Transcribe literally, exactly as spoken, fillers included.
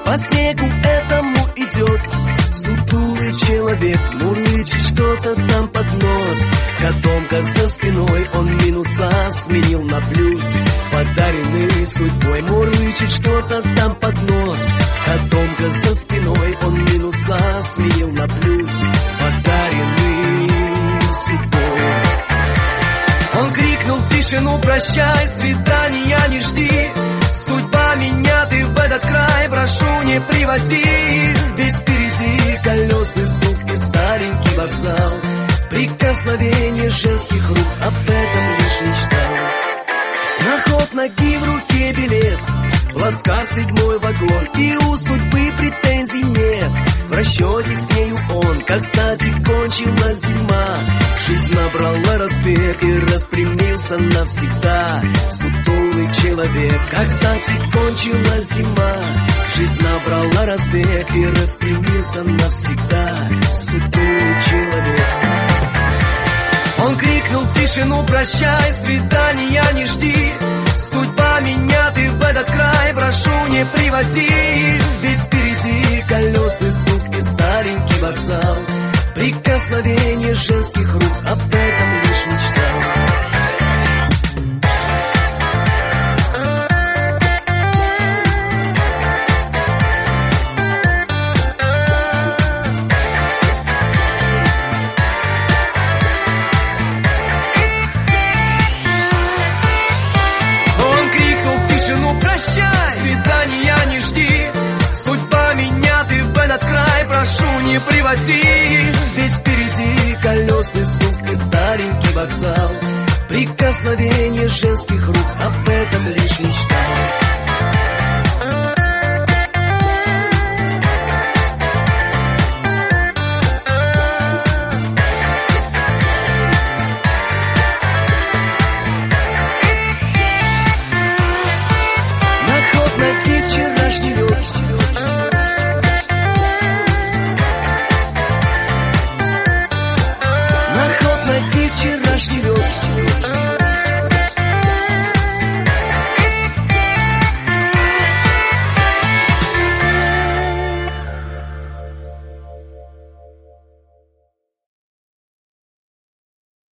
по снегу этому идет сутулый человек, мурлычет что-то там под нос. Котомка за спиной, он минуса сменил на плюс. Подаренный судьбой, мурлычет что-то там под нос. Котомка за спиной, он минуса сменил на плюс. Подаренный судьбой. Он крикнул в тишину: прощай, свидания не жди. Судьба меня ты в этот край, прошу, не приводи. Ведь впереди колесный стук и старенький вокзал. Прикосновение женских рук, об этом лишь мечтал. На ход ноги в руке билет, плацкарт седьмой вагон. И у судьбы претензий нет, в расчете с нею он. Как кстати кончилась зима, жизнь набрала разбег и распрямился навсегда сутулый человек. Как кстати кончилась зима, жизнь набрала разбег и распрямился навсегда сутулый человек. Он крикнул в тишину: прощай, свидания не жди. Судьба меня ты в этот край, прошу, не приводи. Ведь впереди колесный стук и старенький вокзал. Прикосновение женских рук, об этом лишь мечтал. Прощай, свидания не жди. Судьба меня ты в этот край, прошу, не приводи. Ведь впереди колесный стук и старенький вокзал. Прикосновение женских рук, об этом лишь мечтал.